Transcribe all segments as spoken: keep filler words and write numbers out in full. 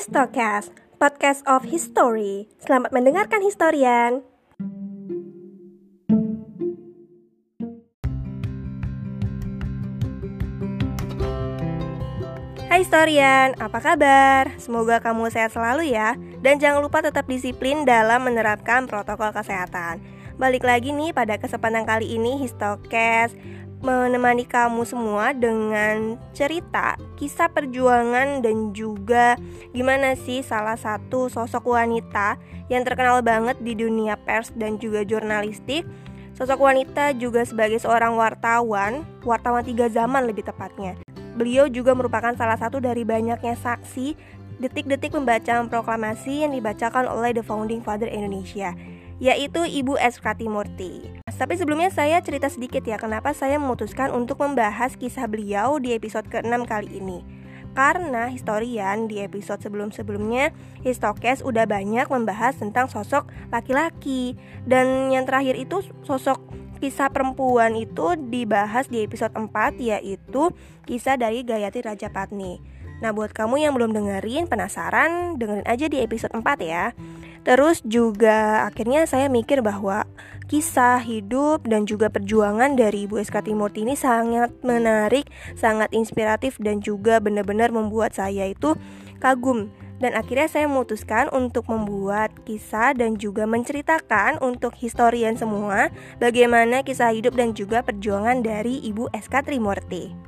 Histocast, podcast of history. Selamat mendengarkan historian. Hai historian, apa kabar? Semoga kamu sehat selalu ya. Dan jangan lupa tetap disiplin dalam menerapkan protokol kesehatan. Balik lagi nih pada kesempatan kali ini Histocast menemani kamu semua dengan cerita, kisah perjuangan dan juga gimana sih salah satu sosok wanita yang terkenal banget di dunia pers dan juga jurnalistik. Sosok wanita juga sebagai seorang wartawan, wartawan tiga zaman lebih tepatnya. Beliau juga merupakan salah satu dari banyaknya saksi detik-detik pembacaan proklamasi yang dibacakan oleh The Founding Father Indonesia, yaitu Ibu S. Kartimurti. Tapi sebelumnya saya cerita sedikit ya kenapa saya memutuskan untuk membahas kisah beliau di episode keenam kali ini. Karena historian di episode sebelum-sebelumnya Histocast udah banyak membahas tentang sosok laki-laki. Dan yang terakhir itu sosok kisah perempuan itu dibahas di episode empat, yaitu kisah dari Gayatri Rajapatni. Nah buat kamu yang belum dengerin, penasaran, dengerin aja di episode empat ya. Terus juga akhirnya saya mikir bahwa kisah hidup dan juga perjuangan dari Ibu S. Kartimurti ini sangat menarik, sangat inspiratif dan juga benar-benar membuat saya itu kagum. Dan akhirnya saya memutuskan untuk membuat kisah dan juga menceritakan untuk historian semua bagaimana kisah hidup dan juga perjuangan dari Ibu S. Kartimurti.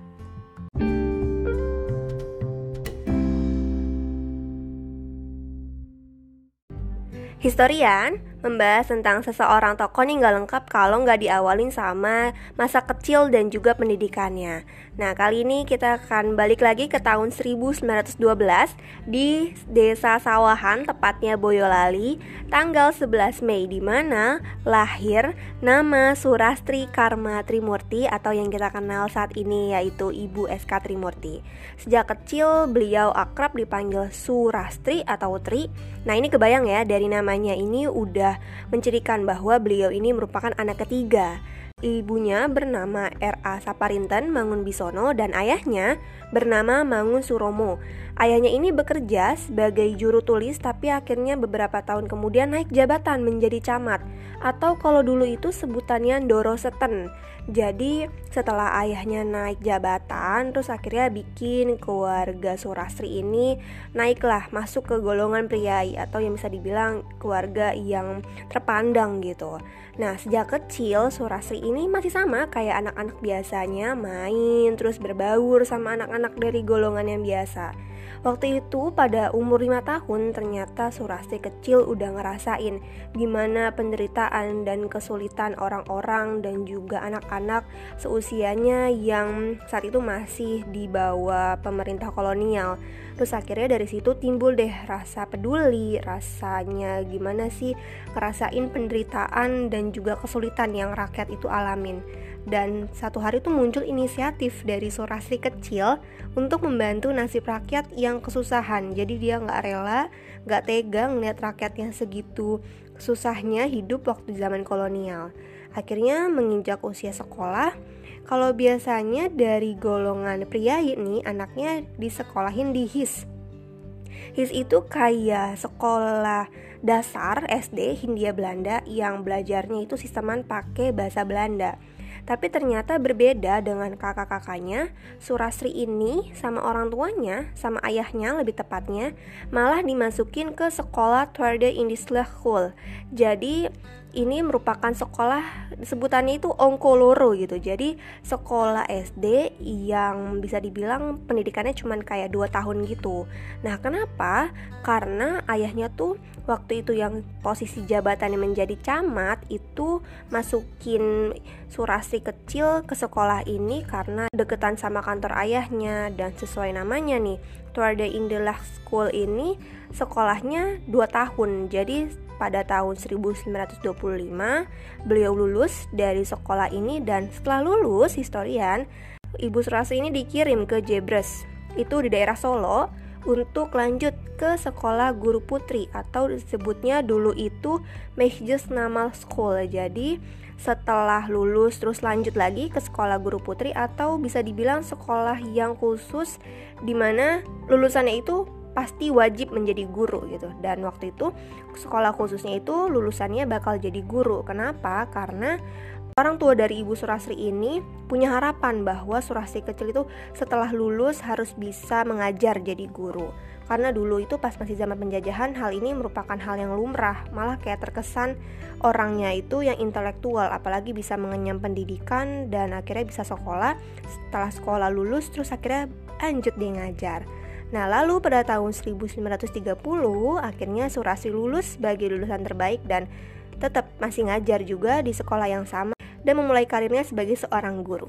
Historian membahas tentang seseorang tokoh nih gak lengkap kalau gak diawalin sama masa kecil dan juga pendidikannya. Nah kali ini kita akan balik lagi ke tahun seribu sembilan ratus dua belas di desa Sawahan, tepatnya Boyolali, tanggal sebelas Mei, di mana lahir nama Surastri Karma Trimurti atau yang kita kenal saat ini yaitu Ibu S. Kartimurti. Sejak kecil beliau akrab dipanggil Surastri atau Tri. Nah ini kebayang ya, dari namanya ini udah mencirikan bahwa beliau ini merupakan anak ketiga. Ibunya bernama R A Saparinten Mangunbisono dan ayahnya bernama Mangun Suromo. Ayahnya ini bekerja sebagai juru tulis, tapi akhirnya beberapa tahun kemudian naik jabatan menjadi camat, atau kalau dulu itu sebutannya Doroseten. Jadi setelah ayahnya naik jabatan, terus akhirnya bikin keluarga Surastri ini naiklah masuk ke golongan priai atau yang bisa dibilang keluarga yang terpandang gitu. Nah sejak kecil Surastri ini masih sama kayak anak-anak biasanya, main terus berbaur sama anak-anak dari golongan yang biasa. Waktu itu pada umur lima tahun ternyata Surastri kecil udah ngerasain gimana penderitaan dan kesulitan orang-orang dan juga anak-anak seusianya yang saat itu masih di bawah pemerintah kolonial. Terus akhirnya dari situ timbul deh rasa peduli, rasanya gimana sih ngerasain penderitaan dan juga kesulitan yang rakyat itu alamin. Dan satu hari itu muncul inisiatif dari Surastri kecil untuk membantu nasib rakyat yang kesusahan. Jadi dia gak rela, gak tega ngeliat rakyat yang segitu susahnya hidup waktu zaman kolonial. Akhirnya menginjak usia sekolah. Kalau biasanya dari golongan pria ini anaknya disekolahin di H I S. H I S itu kayak sekolah dasar S D Hindia Belanda yang belajarnya itu sisteman pakai bahasa Belanda. Tapi ternyata berbeda dengan kakak-kakaknya. Surastri ini sama orang tuanya, sama ayahnya lebih tepatnya, malah dimasukin ke sekolah Tweede Indische School. Jadi ini merupakan sekolah, sebutannya itu Ongkoloro gitu. Jadi sekolah S D yang bisa dibilang pendidikannya cuma kayak dua tahun gitu. Nah kenapa? Karena ayahnya tuh waktu itu yang posisi jabatannya menjadi camat itu masukin Surastri kecil ke sekolah ini karena deketan sama kantor ayahnya. Dan sesuai namanya nih, Tweede Indische School ini sekolahnya dua tahun. Jadi pada tahun seribu sembilan ratus dua puluh lima beliau lulus dari sekolah ini. Dan setelah lulus historian, Ibu Surastri ini dikirim ke Jebres, itu di daerah Solo, untuk lanjut ke sekolah guru putri atau disebutnya dulu itu Meisjes Namal School. Jadi setelah lulus terus lanjut lagi ke sekolah guru putri atau bisa dibilang sekolah yang khusus, dimana lulusannya itu pasti wajib menjadi guru gitu. Dan waktu itu sekolah khususnya itu lulusannya bakal jadi guru. Kenapa? Karena orang tua dari Ibu Surastri ini punya harapan bahwa Surastri kecil itu setelah lulus harus bisa mengajar jadi guru. Karena dulu itu pas masih zaman penjajahan, hal ini merupakan hal yang lumrah. Malah kayak terkesan orangnya itu yang intelektual, apalagi bisa mengenyam pendidikan dan akhirnya bisa sekolah. Setelah sekolah lulus terus akhirnya lanjut dia ngajar. Nah, lalu pada tahun seribu sembilan ratus tiga puluh akhirnya Surastri lulus sebagai lulusan terbaik dan tetap masih ngajar juga di sekolah yang sama dan memulai karirnya sebagai seorang guru.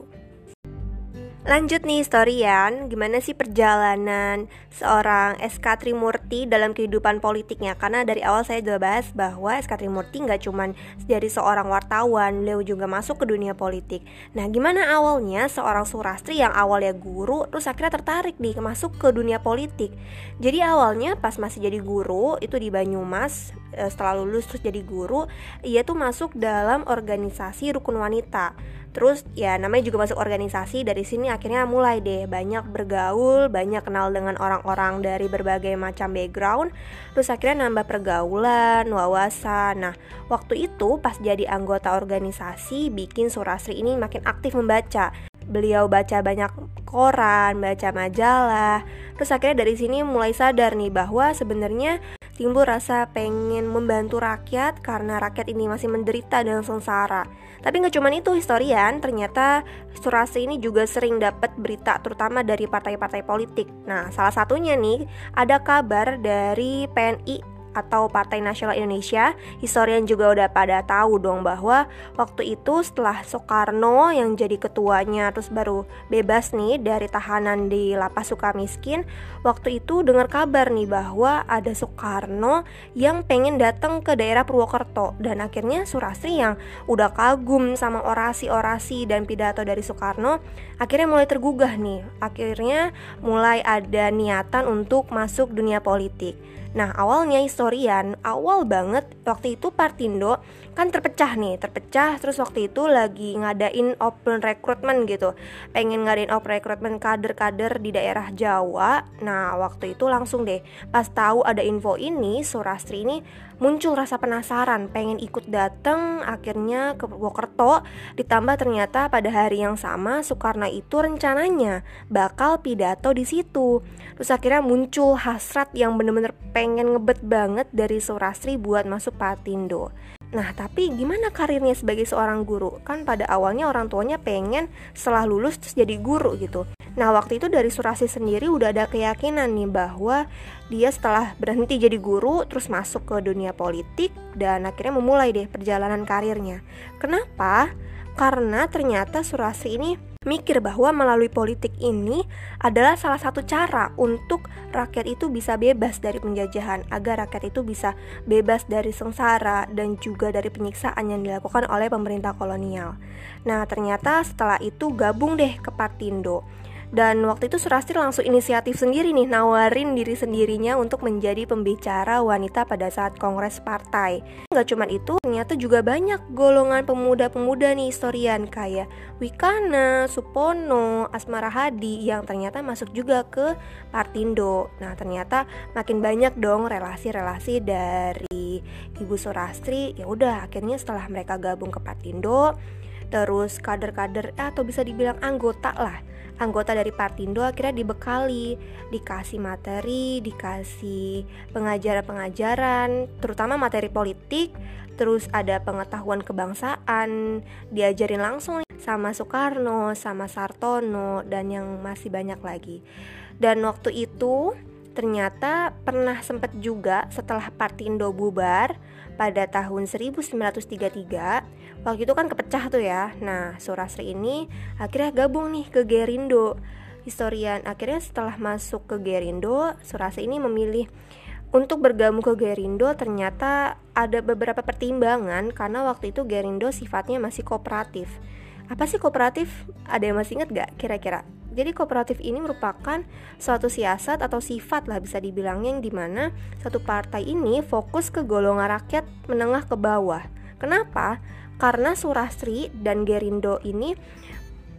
Lanjut nih historian, gimana sih perjalanan seorang S K Trimurti dalam kehidupan politiknya? Karena dari awal saya sudah bahas bahwa S K Trimurti nggak cuma dari seorang wartawan, beliau juga masuk ke dunia politik. Nah, gimana awalnya seorang Surastri yang awalnya guru, terus akhirnya tertarik nih masuk ke dunia politik? Jadi awalnya pas masih jadi guru, itu di Banyumas, setelah lulus terus jadi guru, ia tuh masuk dalam organisasi Rukun Wanita. Terus ya namanya juga masuk organisasi, dari sini akhirnya mulai deh banyak bergaul, banyak kenal dengan orang-orang dari berbagai macam background. Terus akhirnya nambah pergaulan, wawasan. Nah, waktu itu pas jadi anggota organisasi bikin Surastri ini makin aktif membaca. Beliau baca banyak koran, baca majalah. Terus akhirnya dari sini mulai sadar nih bahwa sebenarnya timbul rasa pengen membantu rakyat karena rakyat ini masih menderita dan sengsara. Tapi gak cuma itu historian, ternyata Surastri ini juga sering dapat berita terutama dari partai-partai politik. Nah, salah satunya nih ada kabar dari P N I atau Partai Nasional Indonesia. Historian juga udah pada tahu dong bahwa waktu itu setelah Soekarno yang jadi ketuanya terus baru bebas nih dari tahanan di Lapas Sukamiskin, waktu itu dengar kabar nih bahwa ada Soekarno yang pengen datang ke daerah Purwokerto. Dan akhirnya Surastri yang udah kagum sama orasi-orasi dan pidato dari Soekarno akhirnya mulai tergugah nih. Akhirnya mulai ada niatan untuk masuk dunia politik. Nah, awalnya historian, awal banget waktu itu Partindo kan terpecah nih, terpecah terus waktu itu lagi ngadain open recruitment gitu. Pengen ngadain open recruitment kader-kader di daerah Jawa. Nah, waktu itu langsung deh pas tahu ada info ini, Surastri ini muncul rasa penasaran, pengen ikut datang akhirnya ke Purwokerto. Ditambah ternyata pada hari yang sama Soekarno itu rencananya bakal pidato di situ. Terus akhirnya muncul hasrat yang bener-bener pengen ngebet banget dari Surastri buat masuk Partindo. Nah, tapi gimana karirnya sebagai seorang guru? Kan pada awalnya orang tuanya pengen setelah lulus terus jadi guru gitu. Nah, waktu itu dari Surastri sendiri udah ada keyakinan nih bahwa dia setelah berhenti jadi guru terus masuk ke dunia politik dan akhirnya memulai deh perjalanan karirnya. Kenapa? Karena ternyata Surastri ini mikir bahwa melalui politik ini adalah salah satu cara untuk rakyat itu bisa bebas dari penjajahan, agar rakyat itu bisa bebas dari sengsara dan juga dari penyiksaan yang dilakukan oleh pemerintah kolonial. Nah, ternyata setelah itu gabung deh ke Partindo. Dan waktu itu Surastri langsung inisiatif sendiri nih, nawarin diri sendirinya untuk menjadi pembicara wanita pada saat kongres partai. Gak cuma itu, ternyata juga banyak golongan pemuda-pemuda nih historian kayak Wikana, Supono, Asmara Hadi yang ternyata masuk juga ke Partindo. Nah, ternyata makin banyak dong relasi-relasi dari Ibu Surastri. Ya udah, akhirnya setelah mereka gabung ke Partindo, terus kader-kader atau bisa dibilang anggota lah, anggota dari Partindo akhirnya dibekali, dikasih materi, dikasih pengajaran-pengajaran, terutama materi politik, terus ada pengetahuan kebangsaan, diajarin langsung sama Soekarno, sama Sartono, dan yang masih banyak lagi. Dan waktu itu ternyata pernah sempat juga setelah Partindo bubar pada tahun seribu sembilan ratus tiga puluh tiga, waktu itu kan kepecah tuh ya. Nah, Surastri ini akhirnya gabung nih ke Gerindo. Historian akhirnya setelah masuk ke Gerindo, Surastri ini memilih untuk bergabung ke Gerindo. Ternyata ada beberapa pertimbangan karena waktu itu Gerindo sifatnya masih kooperatif. Apa sih kooperatif? Ada yang masih ingat gak kira-kira? Jadi kooperatif ini merupakan suatu siasat atau sifat lah bisa dibilangnya, yang dimana satu partai ini fokus ke golongan rakyat menengah ke bawah. Kenapa? Karena Surastri dan Gerindo ini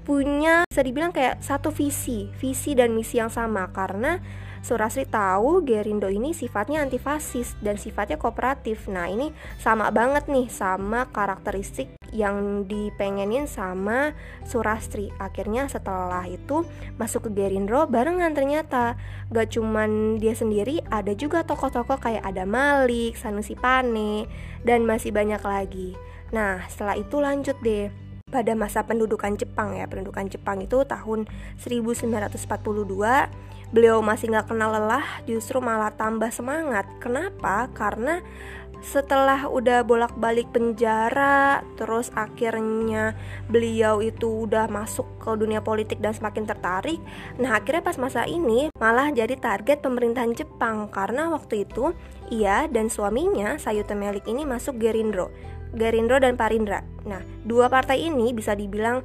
punya, bisa dibilang kayak satu visi, visi dan misi yang sama. Karena Surasri tahu Gerindo ini sifatnya antifasis dan sifatnya kooperatif. Nah ini sama banget nih sama karakteristik yang dipengenin sama Surasri. Akhirnya setelah itu masuk ke Gerindo barengan, ternyata gak cuman dia sendiri, ada juga tokoh-tokoh kayak ada Malik, Sanusi Pane, dan masih banyak lagi. Nah setelah itu lanjut deh pada masa pendudukan Jepang ya. Pendudukan Jepang itu tahun seribu sembilan ratus empat puluh dua. Beliau masih gak kenal lelah, justru malah tambah semangat. Kenapa? Karena setelah udah bolak-balik penjara, terus akhirnya beliau itu udah masuk ke dunia politik dan semakin tertarik. Nah akhirnya pas masa ini malah jadi target pemerintahan Jepang, karena waktu itu ia dan suaminya Sayuta Melik ini masuk Gerindro Gerindro dan Parindra. Nah dua partai ini bisa dibilang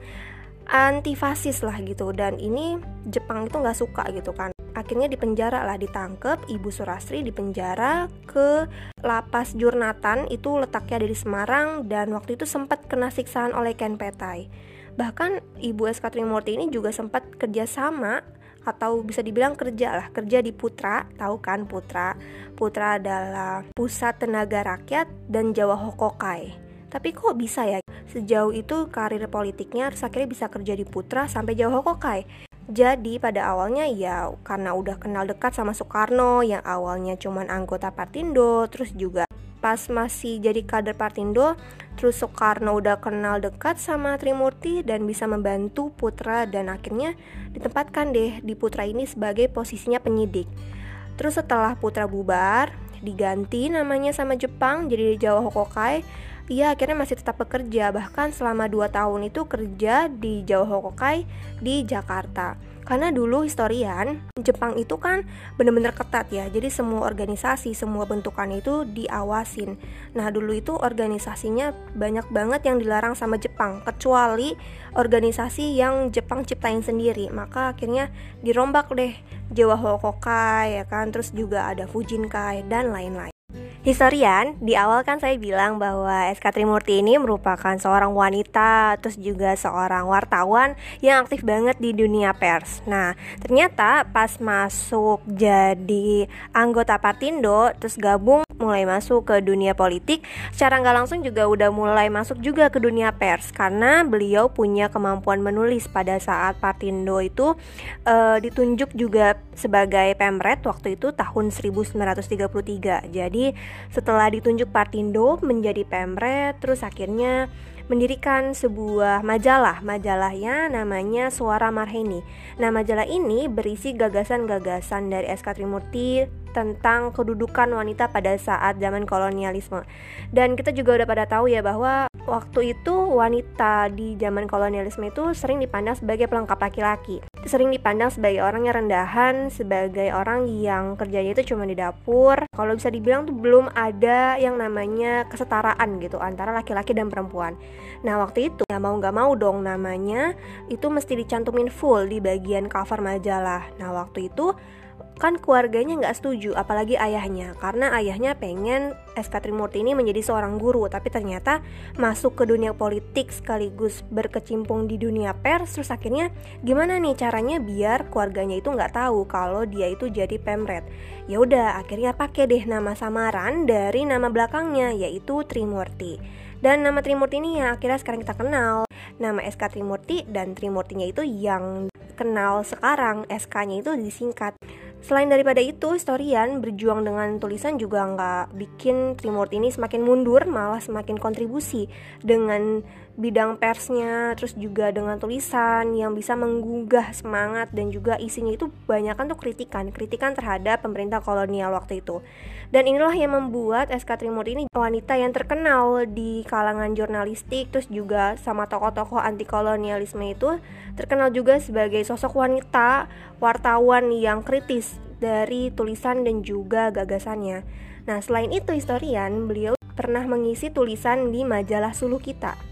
antifasis lah gitu, dan ini Jepang itu nggak suka gitu kan. Akhirnya dipenjara lah, ditangkep Ibu Surasri, dipenjara ke lapas Jurnatan, itu letaknya ada di Semarang, dan waktu itu sempat kena siksaan oleh Ken Petai. Bahkan Ibu S K Trimurti ini juga sempat kerjasama, atau bisa dibilang kerja lah, kerja di Putra. Tahu kan Putra? Putra adalah Pusat Tenaga Rakyat dan Jawa Hokokai. Tapi kok bisa ya sejauh itu karir politiknya, terus akhirnya bisa kerja di Putra sampai Jawa Hokokai. Jadi pada awalnya ya karena udah kenal dekat sama Soekarno yang awalnya cuman anggota Partindo, terus juga pas masih jadi kader Partindo, terus Soekarno udah kenal dekat sama Trimurti dan bisa membantu Putra, dan akhirnya ditempatkan deh di Putra ini sebagai posisinya penyidik. Terus setelah Putra bubar, diganti namanya sama Jepang jadi Jawa Hokokai. Ia akhirnya masih tetap bekerja, bahkan selama dua tahun itu kerja di Jawa Hokokai di Jakarta. Karena dulu historian, Jepang itu kan benar-benar ketat ya, jadi semua organisasi, semua bentukan itu diawasin. Nah dulu itu organisasinya banyak banget yang dilarang sama Jepang, kecuali organisasi yang Jepang ciptain sendiri. Maka akhirnya dirombak deh Jawa Hokokai ya kan, terus juga ada Fujinkai dan lain-lain. Historian, di awal kan saya bilang bahwa S K Trimurti ini merupakan seorang wanita, terus juga seorang wartawan yang aktif banget di dunia pers. Nah, ternyata pas masuk jadi anggota Partindo, terus gabung mulai masuk ke dunia politik, secara nggak langsung juga udah mulai masuk juga ke dunia pers, karena beliau punya kemampuan menulis. Pada saat Partindo itu e, ditunjuk juga sebagai Pemret waktu itu tahun seribu sembilan ratus tiga puluh tiga. Jadi setelah ditunjuk Partindo menjadi Pemret, terus akhirnya mendirikan sebuah majalah. Majalahnya namanya Suara Marheni. Nah majalah ini berisi gagasan-gagasan dari S K Trimurti tentang kedudukan wanita pada saat zaman kolonialisme. Dan kita juga udah pada tahu ya bahwa waktu itu wanita di zaman kolonialisme itu sering dipandang sebagai pelengkap laki-laki, sering dipandang sebagai orang yang rendahan, sebagai orang yang kerjanya itu cuma di dapur. Kalau bisa dibilang tuh belum ada yang namanya kesetaraan gitu antara laki-laki dan perempuan. Nah waktu itu ya mau gak mau dong namanya itu mesti dicantumin full di bagian cover majalah. Nah waktu itu kan keluarganya nggak setuju, apalagi ayahnya, karena ayahnya pengen S K Trimurti ini menjadi seorang guru, tapi ternyata masuk ke dunia politik sekaligus berkecimpung di dunia pers. Terus akhirnya gimana nih caranya biar keluarganya itu nggak tahu kalau dia itu jadi Pemret. Ya udah akhirnya pakai deh nama samaran dari nama belakangnya, yaitu Trimurti. Dan nama Trimurti ini yang akhirnya sekarang kita kenal, nama S K Trimurti, dan Trimurtinya itu yang kenal sekarang, S K-nya itu disingkat. Selain daripada itu, historian berjuang dengan tulisan juga nggak bikin Trimurti ini semakin mundur, malah semakin kontribusi dengan bidang persnya, terus juga dengan tulisan yang bisa menggugah semangat, dan juga isinya itu banyakan tuh kritikan, kritikan terhadap pemerintah kolonial waktu itu. Dan inilah yang membuat S K Trimurti ini wanita yang terkenal di kalangan jurnalistik, terus juga sama tokoh-tokoh anti kolonialisme itu terkenal juga sebagai sosok wanita wartawan yang kritis dari tulisan dan juga gagasannya. Nah, selain itu historian, beliau pernah mengisi tulisan di majalah Suluh Kita.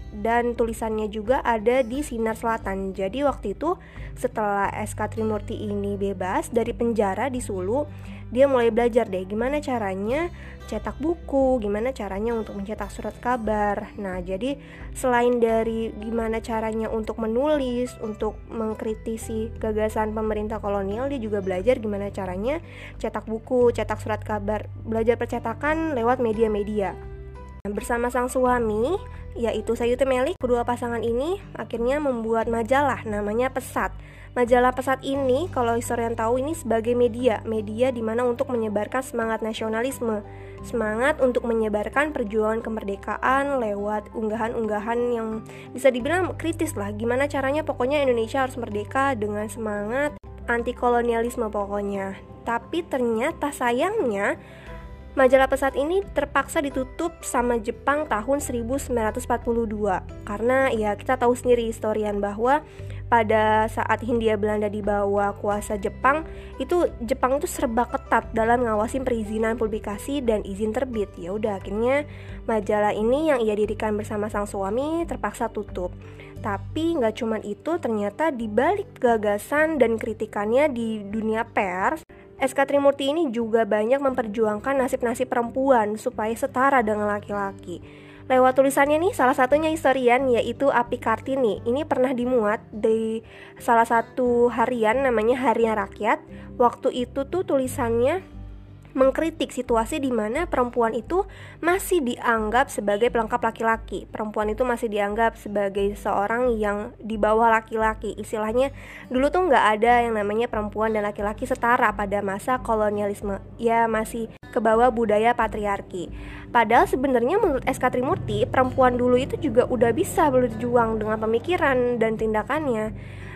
dan tulisannya juga ada di Sinar Selatan. Jadi waktu itu setelah S K Trimurti ini bebas dari penjara di Sulu, dia mulai belajar deh gimana caranya cetak buku, gimana caranya untuk mencetak surat kabar. Nah, jadi selain dari gimana caranya untuk menulis, untuk mengkritisi gagasan pemerintah kolonial, dia juga belajar gimana caranya cetak buku, cetak surat kabar, belajar percetakan lewat media-media. Bersama sang suami, yaitu Sayuti Melik, kedua pasangan ini akhirnya membuat majalah namanya Pesat. Majalah Pesat ini, kalau historian tahu, ini sebagai media, media di mana untuk menyebarkan semangat nasionalisme, semangat untuk menyebarkan perjuangan kemerdekaan lewat unggahan-unggahan yang bisa dibilang kritis lah. Gimana caranya pokoknya Indonesia harus merdeka dengan semangat anti kolonialisme pokoknya. Tapi ternyata sayangnya majalah Pesat ini terpaksa ditutup sama Jepang tahun seribu sembilan ratus empat puluh dua. Karena ya kita tahu sendiri historian bahwa pada saat Hindia Belanda di bawah kuasa Jepang, itu Jepang itu serba ketat dalam ngawasin perizinan publikasi dan izin terbit. Ya udah, akhirnya majalah ini yang ia dirikan bersama sang suami terpaksa tutup. Tapi nggak cuma itu, ternyata di balik gagasan dan kritikannya di dunia pers, S K Trimurti ini juga banyak memperjuangkan nasib-nasib perempuan supaya setara dengan laki-laki. Lewat tulisannya nih, salah satunya historian yaitu Api Kartini. Ini pernah dimuat di salah satu harian namanya Harian Rakyat. Waktu itu tuh tulisannya mengkritik situasi di mana perempuan itu masih dianggap sebagai pelengkap laki-laki. Perempuan itu masih dianggap sebagai seorang yang di bawah laki-laki. Istilahnya dulu tuh nggak ada yang namanya perempuan dan laki-laki setara pada masa kolonialisme. Ya masih ke bawah budaya patriarki. Padahal sebenarnya menurut S K Trimurti, perempuan dulu itu juga udah bisa berjuang dengan pemikiran dan tindakannya.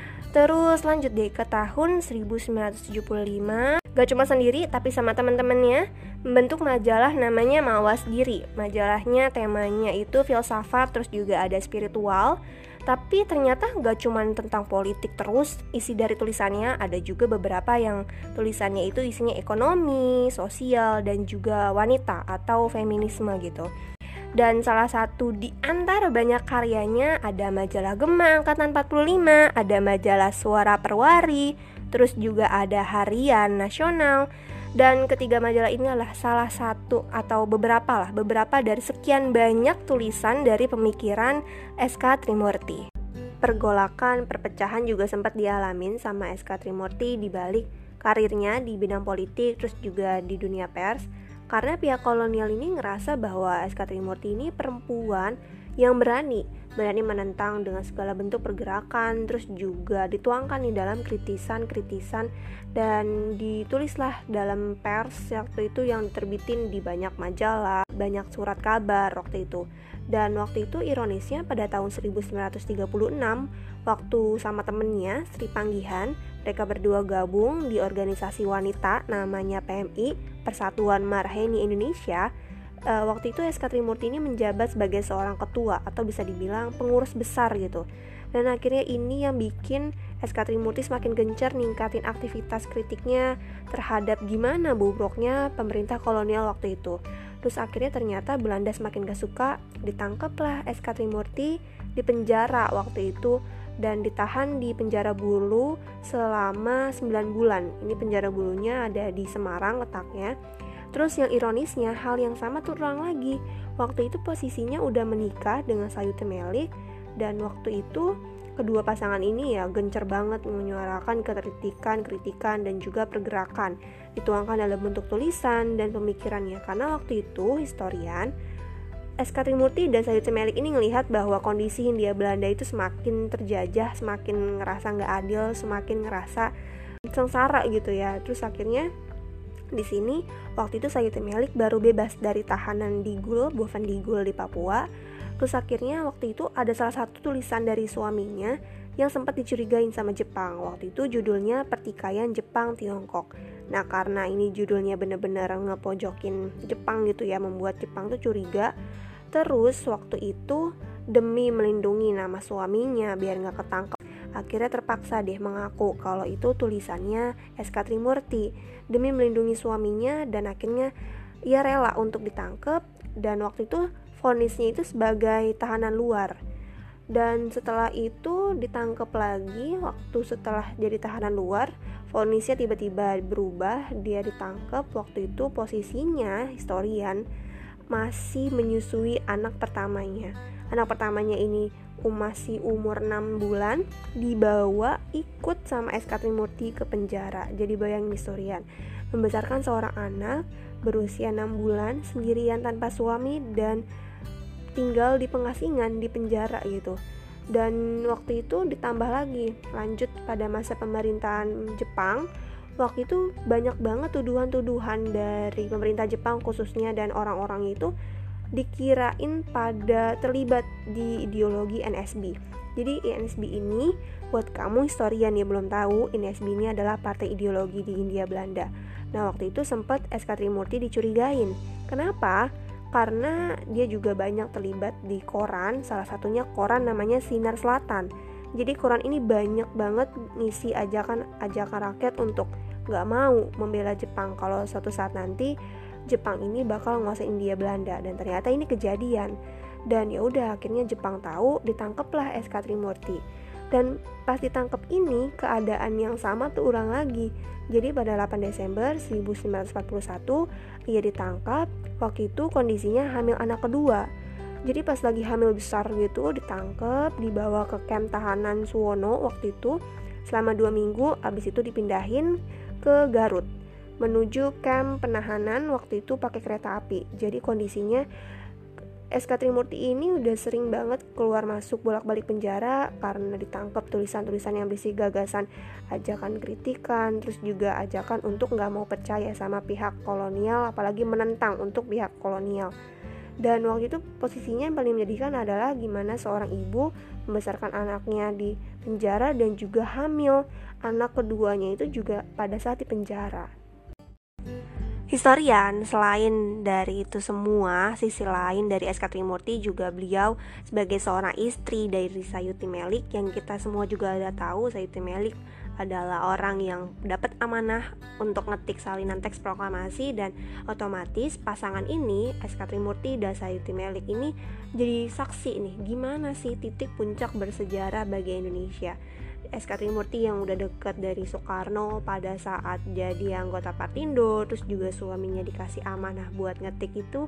Terus lanjut deh ke tahun seribu sembilan ratus tujuh puluh lima. Gak cuma sendiri tapi sama teman-temannya membentuk majalah namanya Mawas Diri. Majalahnya temanya itu filsafat, terus juga ada spiritual. Tapi ternyata gak cuma tentang politik terus isi dari tulisannya, ada juga beberapa yang tulisannya itu isinya ekonomi, sosial, dan juga wanita atau feminisme gitu. Dan salah satu di antara banyak karyanya ada majalah Gema Angkatan empat puluh lima, ada majalah Suara Perwari, terus juga ada Harian Nasional. Dan ketiga majalah ini adalah salah satu atau beberapa lah, beberapa dari sekian banyak tulisan dari pemikiran S K Trimurti. Pergolakan, perpecahan juga sempat dialamin sama S K Trimurti di balik karirnya di bidang politik, terus juga di dunia pers. Karena pihak kolonial ini ngerasa bahwa S K Trimurti ini perempuan yang berani, berani menentang dengan segala bentuk pergerakan, terus juga dituangkan di dalam kritisan-kritisan dan ditulislah dalam pers waktu itu yang diterbitin di banyak majalah, banyak surat kabar waktu itu. Dan waktu itu ironisnya pada tahun seribu sembilan ratus tiga puluh enam, waktu sama temennya Sri Panggihan, mereka berdua gabung di organisasi wanita namanya P M I, Persatuan Marheni Indonesia. Uh, waktu itu S K Trimurti ini menjabat sebagai seorang ketua atau bisa dibilang pengurus besar gitu. Dan akhirnya ini yang bikin S K Trimurti semakin gencar ningkatin aktivitas kritiknya terhadap gimana bobroknya pemerintah kolonial waktu itu. Terus akhirnya ternyata Belanda semakin gak suka, ditangkaplah S K Trimurti, dipenjara waktu itu dan ditahan di penjara Bulu selama sembilan bulan. Ini penjara Bulunya ada di Semarang letaknya. Terus yang ironisnya hal yang sama terulang lagi. Waktu itu posisinya udah menikah dengan Sayuti Melik, dan waktu itu kedua pasangan ini ya gencar banget menyuarakan kekritikan, kritikan dan juga pergerakan. Dituangkan dalam bentuk tulisan dan pemikirannya. Karena waktu itu historian S K Trimurti dan Sayuti Melik ini ngelihat bahwa kondisi Hindia Belanda itu semakin terjajah, semakin ngerasa nggak adil, semakin ngerasa sengsara gitu ya. Terus akhirnya di sini waktu itu Sayuti Melik baru bebas dari tahanan di Gul, Boven di Gul di Papua. Terus akhirnya waktu itu ada salah satu tulisan dari suaminya yang sempat dicurigain sama Jepang. Waktu itu judulnya Pertikaian Jepang Tiongkok. Nah karena ini judulnya bener-bener ngepojokin Jepang gitu ya, membuat Jepang tuh curiga. Terus waktu itu demi melindungi nama suaminya biar gak ketangkep, akhirnya terpaksa deh mengaku kalau itu tulisannya S K Trimurti demi melindungi suaminya, dan akhirnya ia rela untuk ditangkap. Dan waktu itu vonisnya itu sebagai tahanan luar. Dan setelah itu ditangkap lagi waktu setelah jadi tahanan luar. Vonisnya tiba-tiba berubah, dia ditangkap waktu itu posisinya historian masih menyusui anak pertamanya. Anak pertamanya ini masih umur enam bulan, dibawa ikut sama S K Trimurti ke penjara. Jadi bayangin historian, membesarkan seorang anak berusia enam bulan sendirian tanpa suami dan tinggal di pengasingan di penjara gitu. Dan waktu itu ditambah lagi lanjut pada masa pemerintahan Jepang. Waktu itu banyak banget tuduhan-tuduhan dari pemerintah Jepang khususnya dan orang-orang itu dikirain pada terlibat di ideologi N S B. Jadi N S B ini buat kamu historian yang belum tahu, N S B ini adalah partai ideologi di Hindia Belanda. Nah waktu itu sempat S K Trimurti dicurigain. Kenapa? Karena dia juga banyak terlibat di koran, salah satunya koran namanya Sinar Selatan. Jadi koran ini banyak banget ngisi ajakan-ajakan rakyat untuk gak mau membela Jepang kalau suatu saat nanti Jepang ini bakal nguasain Hindia Belanda. Dan ternyata ini kejadian. Dan ya udah akhirnya Jepang tahu, ditangkaplah S K Trimurti. Dan pas ditangkap ini keadaan yang sama tuh ulang lagi. Jadi pada delapan Desember seribu sembilan ratus empat puluh satu ia ditangkap. Waktu itu kondisinya hamil anak kedua. Jadi pas lagi hamil besar gitu ditangkap, dibawa ke kamp tahanan Suwono waktu itu selama dua minggu. Abis itu dipindahin ke Garut menuju kamp penahanan waktu itu pakai kereta api. Jadi kondisinya S K Trimurti ini udah sering banget keluar masuk bolak-balik penjara karena ditangkap tulisan-tulisan yang berisi gagasan ajakan kritikan, terus juga ajakan untuk gak mau percaya sama pihak kolonial, apalagi menentang untuk pihak kolonial. Dan waktu itu posisinya yang paling menyedihkan adalah gimana seorang ibu membesarkan anaknya di penjara dan juga hamil anak keduanya itu juga pada saat di penjara. Historian, selain dari itu semua, sisi lain dari S K Trimurti juga beliau sebagai seorang istri dari Sayuti Melik, yang kita semua juga ada tahu Sayuti Melik adalah orang yang dapat amanah untuk ngetik salinan teks proklamasi, dan otomatis pasangan ini S K Trimurti dan Sayuti Melik ini jadi saksi nih gimana sih titik puncak bersejarah bagi Indonesia. S K Trimurti yang udah dekat dari Soekarno pada saat jadi anggota Partindo, terus juga suaminya dikasih amanah buat ngetik itu.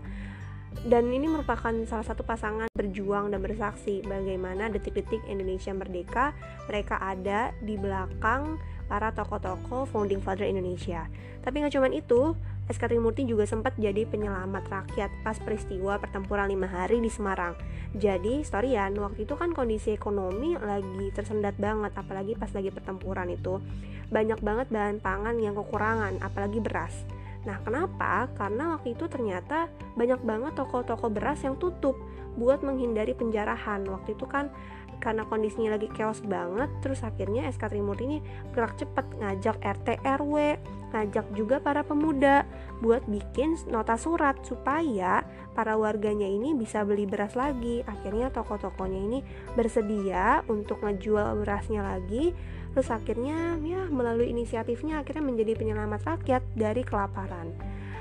Dan ini merupakan salah satu pasangan berjuang dan bersaksi bagaimana detik-detik Indonesia merdeka mereka ada di belakang para tokoh-tokoh founding father Indonesia. Tapi gak cuma itu, S K Trimurti juga sempat jadi penyelamat rakyat pas peristiwa pertempuran lima hari di Semarang. Jadi historian, waktu itu kan kondisi ekonomi lagi tersendat banget, apalagi pas lagi pertempuran itu banyak banget bahan pangan yang kekurangan, apalagi beras. Nah kenapa? Karena waktu itu ternyata banyak banget toko-toko beras yang tutup buat menghindari penjarahan. Waktu itu kan karena kondisinya lagi chaos banget, terus akhirnya S K Trimurti ini gerak cepat ngajak R T R W, ngajak juga para pemuda buat bikin nota surat supaya para warganya ini bisa beli beras lagi. Akhirnya toko-tokonya ini bersedia untuk ngejual berasnya lagi. Terus akhirnya ya melalui inisiatifnya akhirnya menjadi penyelamat rakyat dari kelaparan.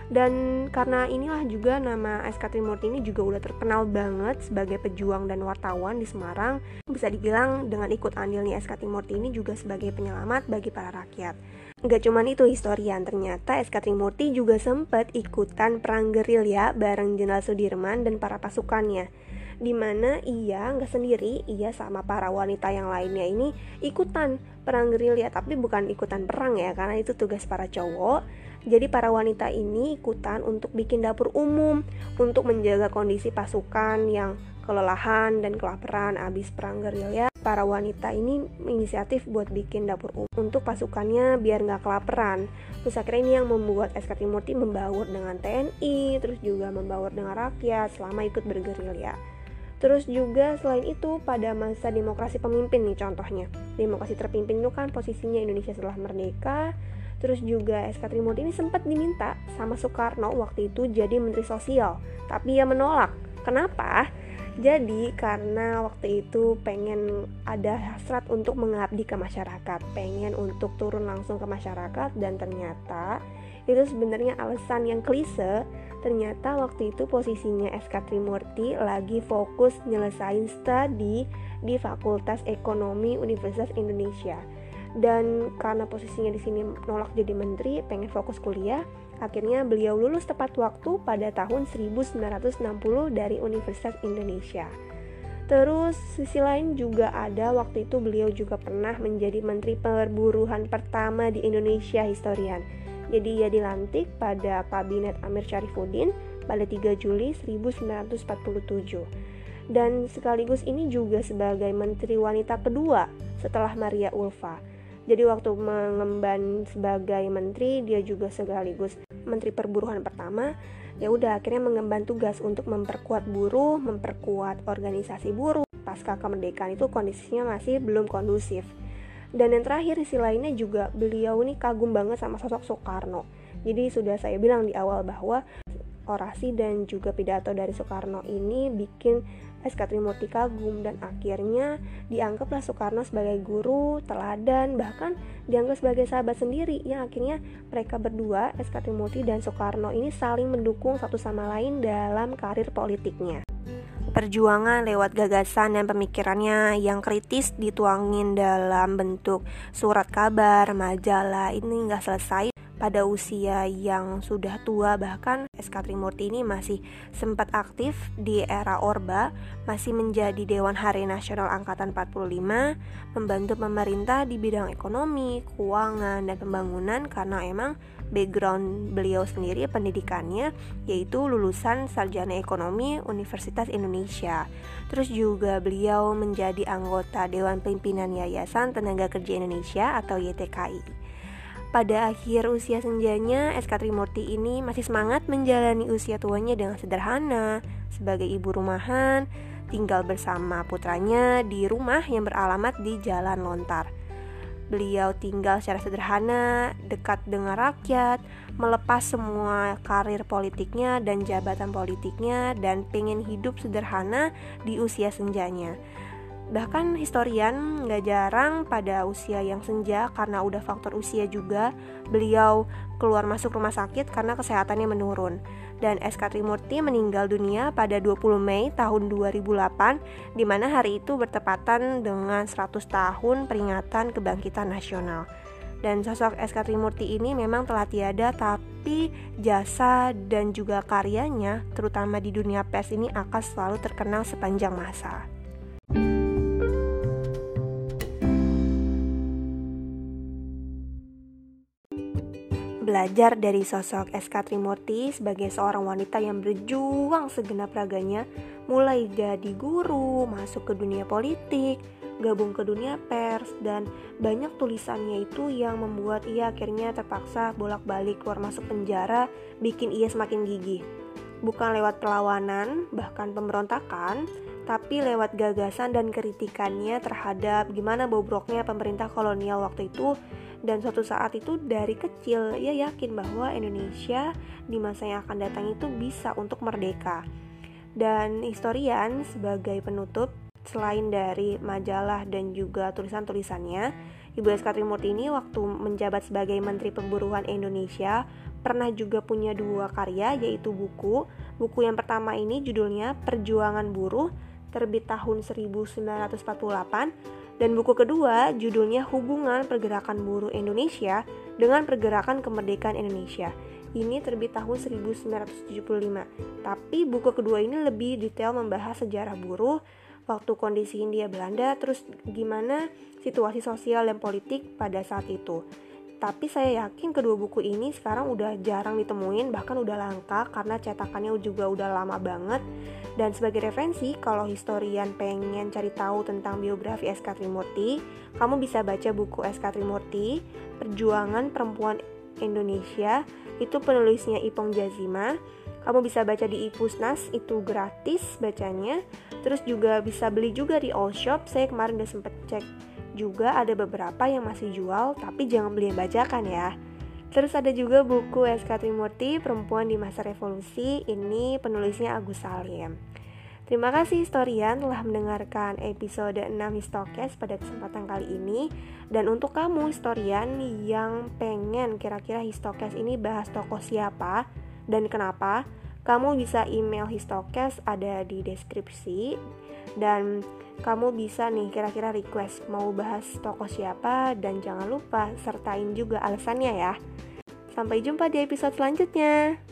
Dan karena inilah juga nama S K Trimurti ini juga udah terkenal banget sebagai pejuang dan wartawan di Semarang. Bisa dibilang dengan ikut andilnya S K Trimurti ini juga sebagai penyelamat bagi para rakyat. Gak cuman itu historian, ternyata S K Trimurti juga sempat ikutan perang gerilya bareng Jenderal Sudirman dan para pasukannya, dimana ia gak sendiri, ia sama para wanita yang lainnya ini ikutan perang gerilya. Tapi bukan ikutan perang ya, karena itu tugas para cowok. Jadi para wanita ini ikutan untuk bikin dapur umum, untuk menjaga kondisi pasukan yang kelelahan dan kelaparan abis perang gerilya. Para wanita ini inisiatif buat bikin dapur umum untuk pasukannya biar gak kelaparan. Terus akhirnya ini yang membuat S K Trimurti membaur dengan T N I, terus juga membaur dengan rakyat selama ikut bergerilya. Terus juga selain itu pada masa demokrasi pemimpin nih contohnya, demokrasi terpimpin itu kan posisinya Indonesia setelah merdeka. Terus juga S K Trimurti ini sempat diminta sama Soekarno waktu itu jadi Menteri Sosial, tapi ia menolak. Kenapa? Jadi karena waktu itu pengen ada hasrat untuk mengabdi ke masyarakat, pengen untuk turun langsung ke masyarakat, dan ternyata Itu sebenarnya alasan yang klise. Ternyata waktu itu posisinya S K Trimurti lagi fokus nyelesain studi di Fakultas Ekonomi Universitas Indonesia. Dan karena posisinya di sini nolak jadi menteri, pengen fokus kuliah, akhirnya beliau lulus tepat waktu pada tahun seribu sembilan ratus enam puluh dari Universitas Indonesia. Terus sisi lain juga ada waktu itu beliau juga pernah menjadi Menteri Perburuhan pertama di Indonesia historian. Jadi ia dilantik pada Kabinet Amir Syarifuddin pada tiga Juli seribu sembilan ratus empat puluh tujuh. Dan sekaligus ini juga sebagai Menteri Wanita kedua setelah Maria Ulfa. Jadi waktu mengemban sebagai menteri, dia juga sekaligus Menteri Perburuhan pertama. Ya udah akhirnya mengemban tugas untuk memperkuat buruh, memperkuat organisasi buruh. Pasca kemerdekaan itu kondisinya masih belum kondusif. Dan yang terakhir sisi lainnya juga beliau ini kagum banget sama sosok Soekarno. Jadi sudah saya bilang di awal bahwa orasi dan juga pidato dari Soekarno ini bikin S K Trimurti kagum, dan akhirnya dianggaplah Soekarno sebagai guru, teladan, bahkan dianggap sebagai sahabat sendiri, yang akhirnya mereka berdua, S K Trimurti dan Soekarno ini saling mendukung satu sama lain dalam karir politiknya. Perjuangan lewat gagasan dan pemikirannya yang kritis dituangin dalam bentuk surat kabar, majalah, ini nggak selesai pada usia yang sudah tua. Bahkan S K Trimurti ini masih sempat aktif di era Orba, masih menjadi Dewan Hari Nasional Angkatan empat puluh lima, membantu pemerintah di bidang ekonomi, keuangan, dan pembangunan karena emang background beliau sendiri pendidikannya yaitu lulusan sarjana ekonomi Universitas Indonesia. Terus juga beliau menjadi anggota Dewan Pimpinan Yayasan Tenaga Kerja Indonesia atau Y T K I. Pada akhir usia senjanya, S K Trimurti ini masih semangat menjalani usia tuanya dengan sederhana, sebagai ibu rumahan, tinggal bersama putranya di rumah yang beralamat di Jalan Lontar. Beliau tinggal secara sederhana, dekat dengan rakyat, melepas semua karir politiknya dan jabatan politiknya, dan pengen hidup sederhana di usia senjanya. Bahkan historian gak jarang pada usia yang senja, karena udah faktor usia juga, beliau keluar masuk rumah sakit karena kesehatannya menurun. Dan S K Trimurti meninggal dunia pada dua puluh Mei tahun dua ribu delapan, di mana hari itu bertepatan dengan seratus tahun peringatan kebangkitan nasional. Dan sosok S K Trimurti ini memang telah tiada, tapi jasa dan juga karyanya, terutama di dunia pers ini, akan selalu terkenal sepanjang masa. Belajar dari sosok S K Trimurti sebagai seorang wanita yang berjuang segenap raganya, mulai jadi guru, masuk ke dunia politik, gabung ke dunia pers, dan banyak tulisannya itu yang membuat ia akhirnya terpaksa bolak-balik keluar masuk penjara, bikin ia semakin gigih. Bukan lewat perlawanan, bahkan pemberontakan, tapi lewat gagasan dan kritikannya terhadap gimana bobroknya pemerintah kolonial waktu itu. Dan suatu saat itu dari kecil ia yakin bahwa Indonesia di masa yang akan datang itu bisa untuk merdeka. Dan historian sebagai penutup, selain dari majalah dan juga tulisan-tulisannya, Ibu S K Trimurti ini waktu menjabat sebagai Menteri Perburuhan Indonesia pernah juga punya dua karya, yaitu buku. Buku yang pertama ini judulnya Perjuangan Buruh, terbit tahun seribu sembilan ratus empat puluh delapan. Dan buku kedua judulnya Hubungan Pergerakan Buruh Indonesia dengan Pergerakan Kemerdekaan Indonesia. Ini terbit tahun seribu sembilan ratus tujuh puluh lima. Tapi buku kedua ini lebih detail membahas sejarah buruh, waktu kondisi Hindia Belanda, terus gimana situasi sosial dan politik pada saat itu. Tapi saya yakin kedua buku ini sekarang udah jarang ditemuin, bahkan udah langka karena cetakannya juga udah lama banget. Dan sebagai referensi, kalau historian pengen cari tahu tentang biografi S K Trimurti, kamu bisa baca buku S K Trimurti, Perjuangan Perempuan Indonesia, itu penulisnya Ipong Jazima. Kamu bisa baca di iPusnas, itu gratis bacanya. Terus juga bisa beli juga di all shop, saya kemarin udah sempet cek juga ada beberapa yang masih jual, tapi jangan beli yang bajakan ya. Terus ada juga buku S K Trimurti, Perempuan di Masa Revolusi, ini penulisnya Agus Salim. Terima kasih historian telah mendengarkan episode enam Histokes pada kesempatan kali ini. Dan untuk kamu historian yang pengen kira-kira Histokes ini bahas tokoh siapa dan kenapa, kamu bisa email Histokes, ada di deskripsi. Dan kamu bisa nih kira-kira request mau bahas tokoh siapa, dan jangan lupa sertain juga alasannya ya. Sampai jumpa di episode selanjutnya.